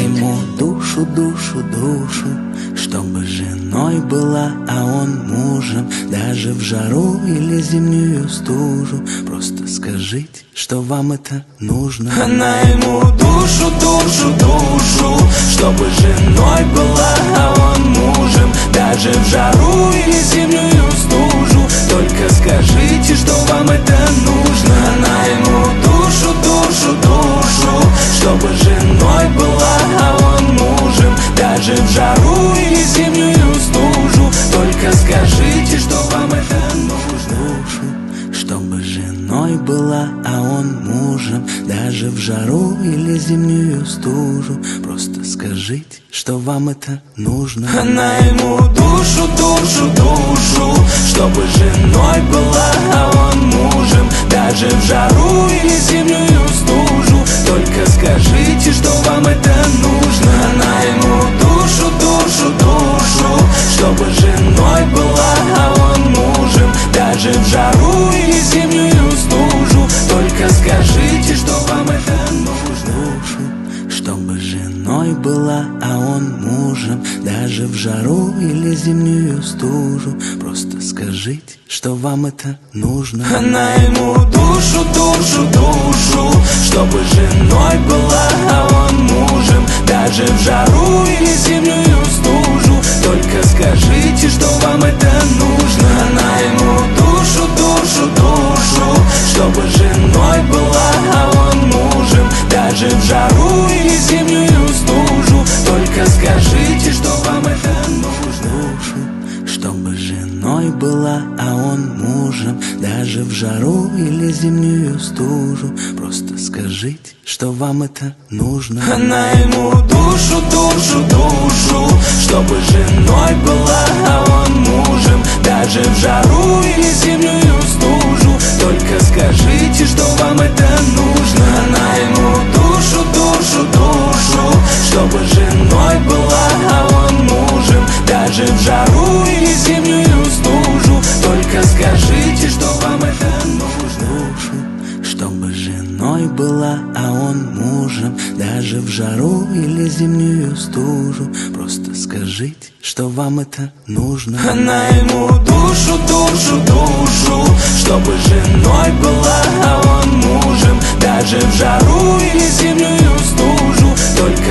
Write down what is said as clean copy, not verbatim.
ему душу, душу, душу, чтобы женой была, а он мужем. Даже в жару или зимнюю стужу, просто скажите, что вам это нужно. Она ему душу, душу, душу, чтобы женой была, а он мужем. Даже в жару или зимнюю стужу, только скажите, что вам это нужно. Она ему душу, душу, душу, чтобы женой была, а он мужем. Даже в жару или зимнюю стужу, только скажите, что вам это нужно. Душу, чтобы женой была, а он мужем. Даже в жару или зимнюю стужу, просто скажите, что вам это нужно. Она ему душу, душу, душу, чтобы женой была, а он мужем. Даже в жару или зимнюю стужу, только скажите, что вам это нужно. Она ему душу, душу, душу, чтобы женой была, а он мужем. Даже в жару или зимнюю стужу, только скажите, что вам это нужно. Душу, чтобы женой была, а он мужем. Даже в жару или зимнюю стужу, просто скажите, что вам это нужно. Она ему душу, душу, душу, чтобы женой была, а он мужем. Даже в жару или зимнюю стужу, только скажите, что вам это нужно. Она ему душу, душу, душу, чтобы женой была, а он мужем. Даже в жару или зимнюю стужу, только скажите, что вам это нужно. Душу, чтобы женой была, а он мужем. Даже в жару или зимнюю стужу, просто скажите, что вам это нужно. Она ему душу, душу, душу, чтобы женой была, а он мужем. Даже в жару или зимнюю стужу, только скажите, что вам это нужно. Она ему душу, душу, душу, чтобы женой была, а он мужем. Даже в жару или зимнюю стужу, только скажите, что вам это нужно. Душу, чтобы женой была, а он мужем. Даже в жару или зимнюю стужу, просто скажите, что вам это нужно. Она ему душу, душу, душу, чтобы женой была, а он мужем. Даже в жару или зимнюю стужу, только